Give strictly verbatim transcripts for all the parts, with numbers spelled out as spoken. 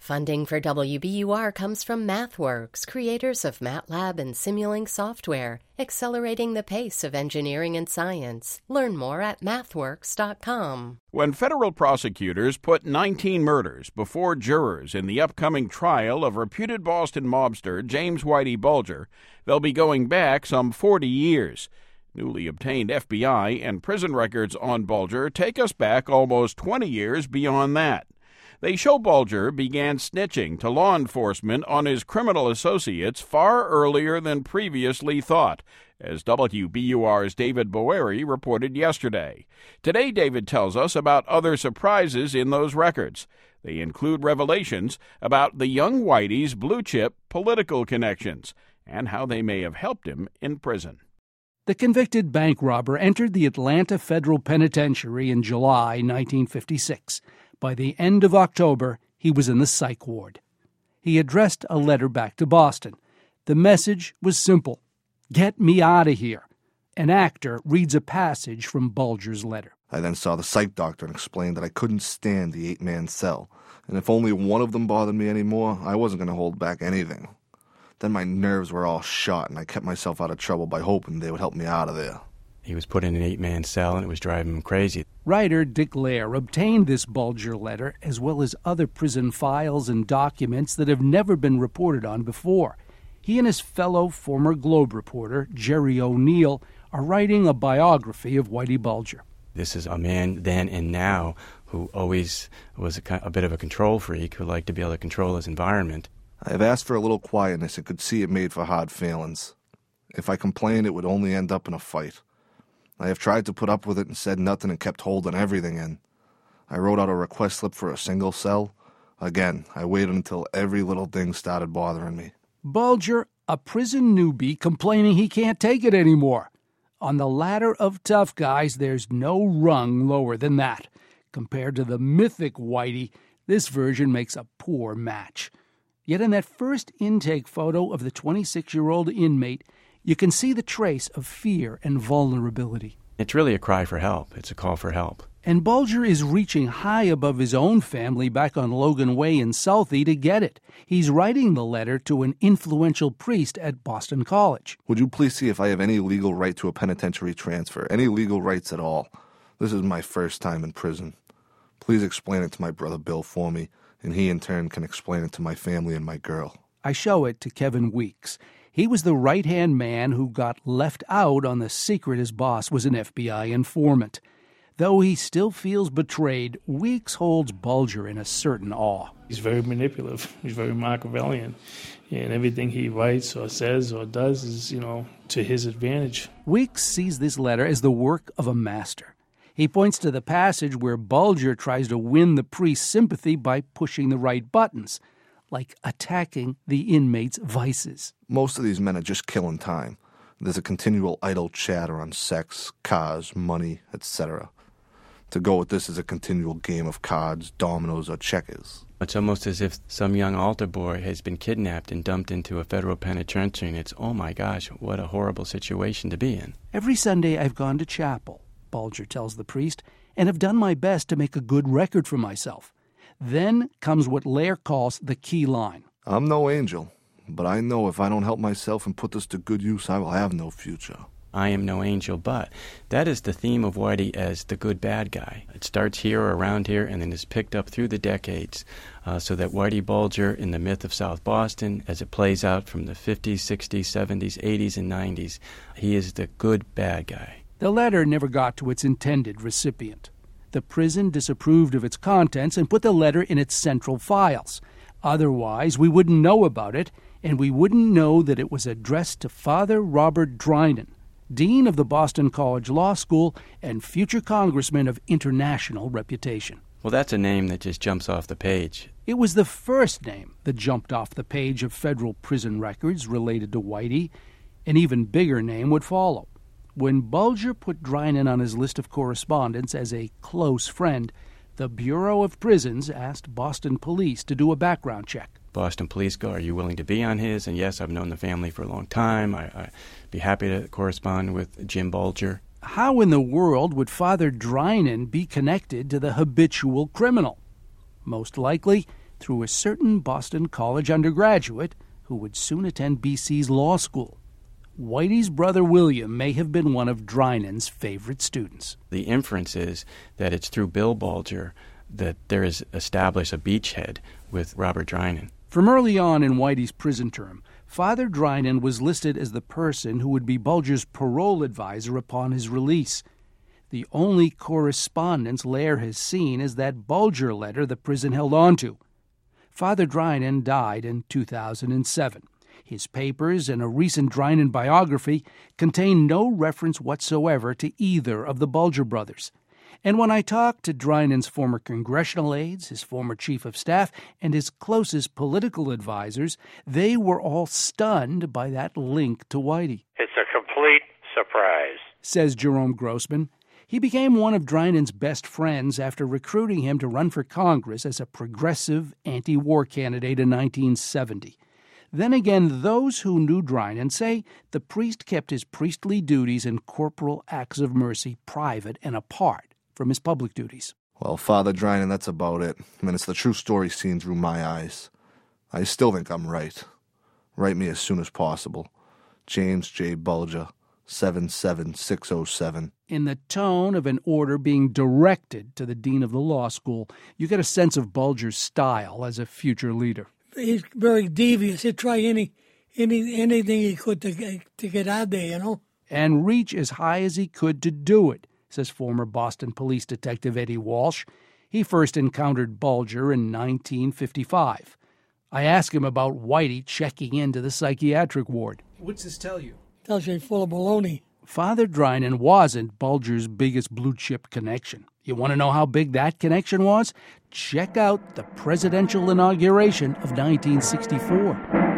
Funding for W B U R comes from MathWorks, creators of MATLAB and Simulink software, accelerating the pace of engineering and science. Learn more at mathworks dot com. When federal prosecutors put nineteen murders before jurors in the upcoming trial of reputed Boston mobster James Whitey Bulger, they'll be going back some forty years. Newly obtained F B I and prison records on Bulger take us back almost twenty years beyond that. They show Bulger began snitching to law enforcement on his criminal associates far earlier than previously thought, as W B U R's David Boeri reported yesterday. Today, David tells us about other surprises in those records. They include revelations about the young Whitey's blue-chip political connections and how they may have helped him in prison. The convicted bank robber entered the Atlanta Federal Penitentiary in July nineteen fifty-six. By the end of October, he was in the psych ward. He addressed a letter back to Boston. The message was simple: get me out of here. An actor reads a passage from Bulger's letter. I then saw the psych doctor and explained that I couldn't stand the eight-man cell, and if only one of them bothered me anymore, I wasn't going to hold back anything. Then my nerves were all shot, and I kept myself out of trouble by hoping they would help me out of there. He was put in an eight-man cell, and it was driving him crazy. Writer Dick Lair obtained this Bulger letter, as well as other prison files and documents that have never been reported on before. He and his fellow former Globe reporter, Jerry O'Neill, are writing a biography of Whitey Bulger. This is a man then and now who always was a, a bit of a control freak, who liked to be able to control his environment. I have asked for a little quietness and could see it made for hard feelings. If I complained, it would only end up in a fight. I have tried to put up with it and said nothing and kept holding everything in. I wrote out a request slip for a single cell. Again, I waited until every little thing started bothering me. Bulger, a prison newbie complaining he can't take it anymore. On the ladder of tough guys, there's no rung lower than that. Compared to the mythic Whitey, this version makes a poor match. Yet in that first intake photo of the twenty-six-year-old inmate, you can see the trace of fear and vulnerability. It's really a cry for help. It's a call for help. And Bulger is reaching high above his own family back on Logan Way in Southie to get it. He's writing the letter to an influential priest at Boston College. Would you please see if I have any legal right to a penitentiary transfer, any legal rights at all? This is my first time in prison. Please explain it to my brother Bill for me, and he in turn can explain it to my family and my girl. I show it to Kevin Weeks. He was the right-hand man who got left out on the secret his boss was an F B I informant. Though he still feels betrayed, Weeks holds Bulger in a certain awe. He's very manipulative. He's very Machiavellian. And everything he writes or says or does is, you know, to his advantage. Weeks sees this letter as the work of a master. He points to the passage where Bulger tries to win the priest's sympathy by pushing the right buttons, like attacking the inmate's vices. Most of these men are just killing time. There's a continual idle chatter on sex, cars, money, et cetera. To go with this is a continual game of cards, dominoes, or checkers. It's almost as if some young altar boy has been kidnapped and dumped into a federal penitentiary, and it's, oh my gosh, what a horrible situation to be in. Every Sunday I've gone to chapel, Bulger tells the priest, and have done my best to make a good record for myself. Then comes what Lair calls the key line. I'm no angel, but I know if I don't help myself and put this to good use, I will have no future. I am no angel, but that is the theme of Whitey as the good bad guy. It starts here or around here and then is picked up through the decades, uh, so that Whitey Bulger in the myth of South Boston, as it plays out from the fifties, sixties, seventies, eighties, and nineties, he is the good bad guy. The letter never got to its intended recipient. The prison disapproved of its contents and put the letter in its central files. Otherwise, we wouldn't know about it, and we wouldn't know that it was addressed to Father Robert Drinan, Dean of the Boston College Law School and future congressman of international reputation. Well, that's a name that just jumps off the page. It was the first name that jumped off the page of federal prison records related to Whitey. An even bigger name would follow. When Bulger put Drinan on his list of correspondents as a close friend, the Bureau of Prisons asked Boston police to do a background check. Boston police go, are you willing to be on his? And yes, I've known the family for a long time. I, I'd be happy to correspond with Jim Bulger. How in the world would Father Drinan be connected to the habitual criminal? Most likely through a certain Boston College undergraduate who would soon attend B C's law school. Whitey's brother William may have been one of Drynen's favorite students. The inference is that it's through Bill Bulger that there is established a beachhead with Robert Drynen. From early on in Whitey's prison term, Father Drynen was listed as the person who would be Bulger's parole advisor upon his release. The only correspondence Lair has seen is that Bulger letter the prison held on to. Father Drynen died in two thousand seven. His papers and a recent Drynen biography contain no reference whatsoever to either of the Bulger brothers. And when I talked to Drynen's former congressional aides, his former chief of staff, and his closest political advisors, they were all stunned by that link to Whitey. It's a complete surprise, says Jerome Grossman. He became one of Drynen's best friends after recruiting him to run for Congress as a progressive anti-war candidate in nineteen seventy. Then again, those who knew Drynen say the priest kept his priestly duties and corporal acts of mercy private and apart from his public duties. Well, Father Drynen, that's about it. I mean, it's the true story seen through my eyes. I still think I'm right. Write me as soon as possible. James J. Bulger, seven seven six oh seven. In the tone of an order being directed to the dean of the law school, you get a sense of Bulger's style as a future leader. He's very devious. He'd try any, any anything he could to get, to get out there, you know. And reach as high as he could to do it, says former Boston police detective Eddie Walsh. He first encountered Bulger in nineteen fifty-five. I asked him about Whitey checking into the psychiatric ward. What's this tell you? Tells you he's full of baloney. Father Drynen wasn't Bulger's biggest blue-chip connection. You want to know how big that connection was? Check out the presidential inauguration of nineteen sixty-four.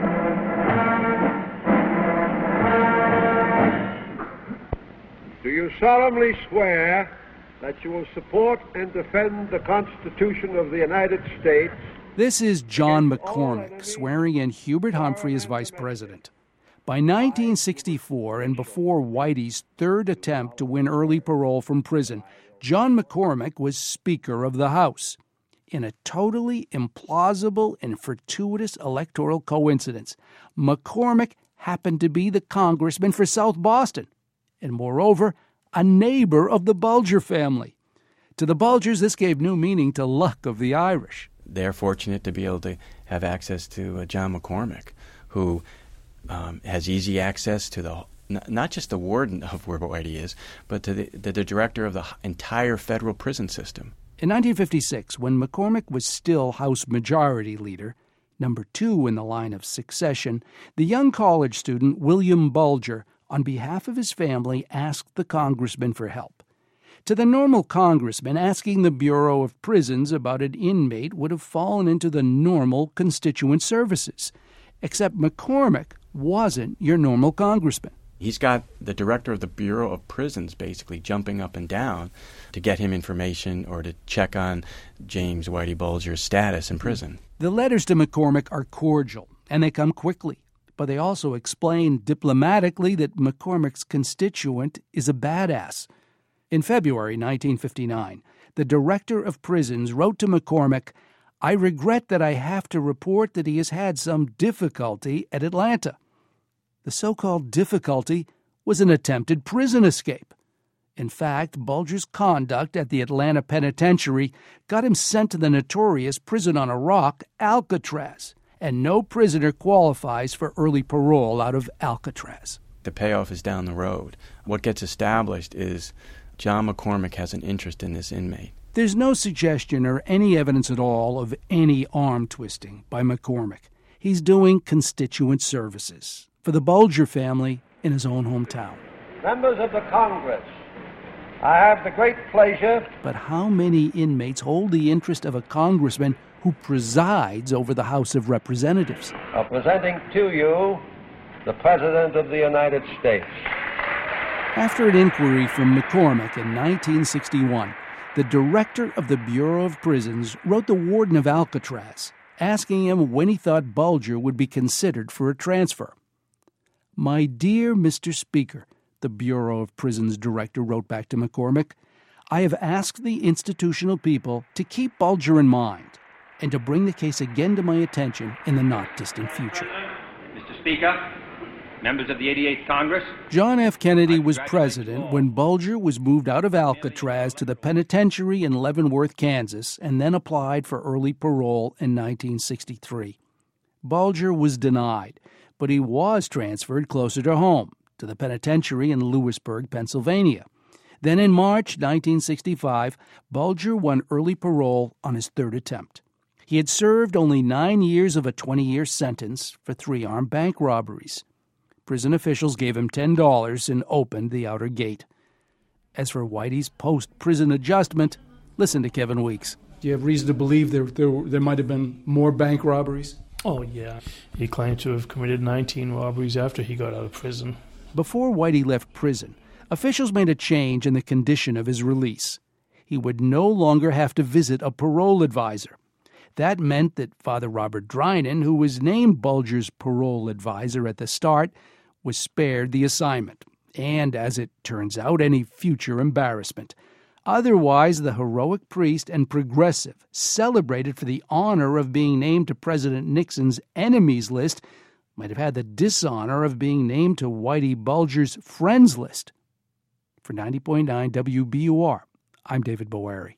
Do you solemnly swear that you will support and defend the Constitution of the United States? This is John McCormick swearing in Hubert Humphrey as vice president. By nineteen sixty-four, and before Whitey's third attempt to win early parole from prison, John McCormick was Speaker of the House. In a totally implausible and fortuitous electoral coincidence, McCormick happened to be the congressman for South Boston, and moreover, a neighbor of the Bulger family. To the Bulgers, this gave new meaning to luck of the Irish. They're fortunate to be able to have access to uh, John McCormick, who um, has easy access to the not just the warden of where Whitey is, but to the, the, the director of the entire federal prison system. In nineteen fifty-six, when McCormick was still House Majority Leader, number two in the line of succession, the young college student William Bulger, on behalf of his family, asked the congressman for help. To the normal congressman, asking the Bureau of Prisons about an inmate would have fallen into the normal constituent services. Except McCormick wasn't your normal congressman. He's got the director of the Bureau of Prisons basically jumping up and down to get him information or to check on James Whitey Bulger's status in prison. The letters to McCormick are cordial, and they come quickly. But they also explain diplomatically that McCormick's constituent is a badass. In February nineteen fifty-nine, the director of prisons wrote to McCormick, "I regret that I have to report that he has had some difficulty at Atlanta." The so-called difficulty was an attempted prison escape. In fact, Bulger's conduct at the Atlanta penitentiary got him sent to the notorious prison on a rock, Alcatraz, and no prisoner qualifies for early parole out of Alcatraz. The payoff is down the road. What gets established is John McCormick has an interest in this inmate. There's no suggestion or any evidence at all of any arm twisting by McCormick. He's doing constituent services for the Bulger family in his own hometown. Members of the Congress, I have the great pleasure. But how many inmates hold the interest of a congressman who presides over the House of Representatives? Of presenting to you the President of the United States. After an inquiry from McCormick in nineteen sixty-one, the director of the Bureau of Prisons wrote the warden of Alcatraz, asking him when he thought Bulger would be considered for a transfer. "My dear Mister Speaker," the Bureau of Prisons director wrote back to McCormick, "I have asked the institutional people to keep Bulger in mind. and to bring the case again to my attention in the not-distant future. Mister Speaker, members of the eighty-eighth Congress. John F. Kennedy was president when Bulger was moved out of Alcatraz to the penitentiary in Leavenworth, Kansas, and then applied for early parole in nineteen sixty-three. Bulger was denied, but he was transferred closer to home, to the penitentiary in Lewisburg, Pennsylvania. Then in March nineteen sixty-five, Bulger won early parole on his third attempt. He had served only nine years of a twenty-year sentence for three armed bank robberies. Prison officials gave him ten dollars and opened the outer gate. As for Whitey's post-prison adjustment, listen to Kevin Weeks. Do you have reason to believe there there, there might have been more bank robberies? Oh, yeah. He claimed to have committed nineteen robberies after he got out of prison. Before Whitey left prison, officials made a change in the condition of his release. He would no longer have to visit a parole advisor. That meant that Father Robert Drinan, who was named Bulger's parole advisor at the start, was spared the assignment, and, as it turns out, any future embarrassment. Otherwise, the heroic priest and progressive, celebrated for the honor of being named to President Nixon's enemies list, might have had the dishonor of being named to Whitey Bulger's friends list. For ninety point nine W B U R, I'm David Boeri.